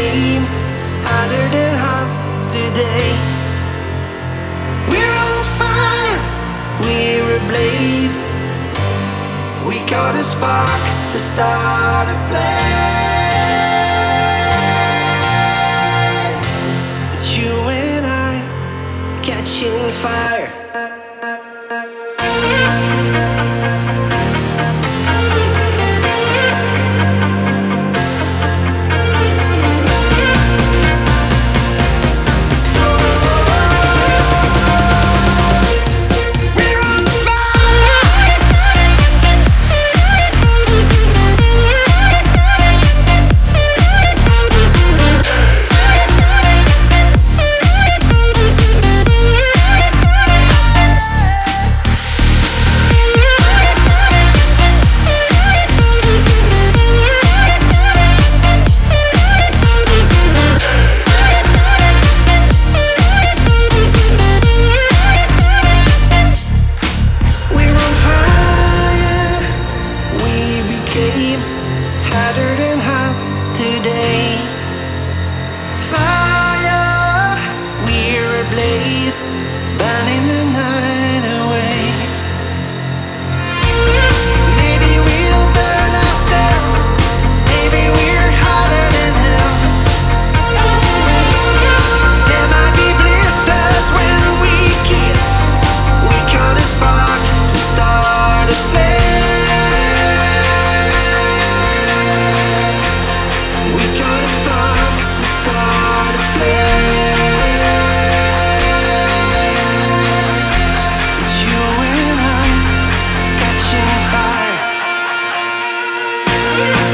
became hotter than hot today. We're on fire, we're ablaze. We got a spark to start a flame. It's you and I catching fire. Hotter than hot today. Fire, we're ablaze, burning the night away. Maybe we'll burn ourselves. Maybe we're hotter than hell. There might be blisters when we kiss. We got a spark to start a flame. We got a spark to start a flame. It's you and I catching fire.